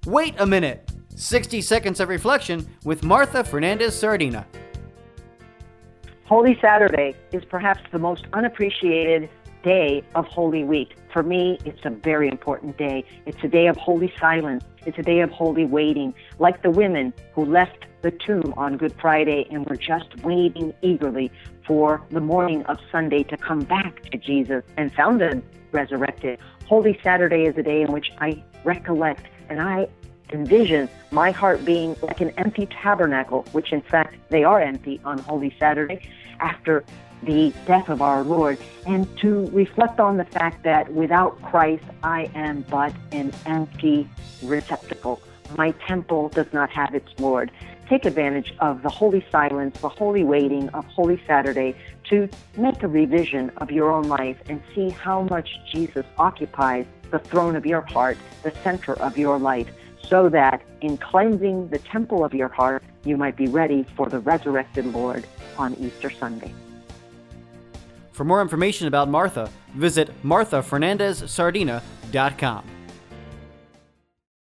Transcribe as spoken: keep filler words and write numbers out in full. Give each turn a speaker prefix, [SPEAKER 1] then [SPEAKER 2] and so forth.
[SPEAKER 1] Wait a minute! sixty seconds of reflection with Martha Fernandez Sardina.
[SPEAKER 2] Holy Saturday is perhaps the most unappreciated day of Holy Week. For me, it's a very important day. It's a day of holy silence. It's a day of holy waiting, like the women who left the tomb on Good Friday and were just waiting eagerly for the morning of Sunday to come back to Jesus and found him resurrected. Holy Saturday is a day in which I recollect and I envision my heart being like an empty tabernacle, which in fact they are empty on Holy Saturday after the death of our Lord, and to reflect on the fact that without Christ I am but an empty receptacle. My temple does not have its Lord. Take advantage of the holy silence, the holy waiting of Holy Saturday to make a revision of your own life and see how much Jesus occupies the throne of your heart, the center of your life, so that in cleansing the temple of your heart, you might be ready for the resurrected Lord on Easter Sunday.
[SPEAKER 1] For more information about Martha, visit martha fernandez sardina dot com.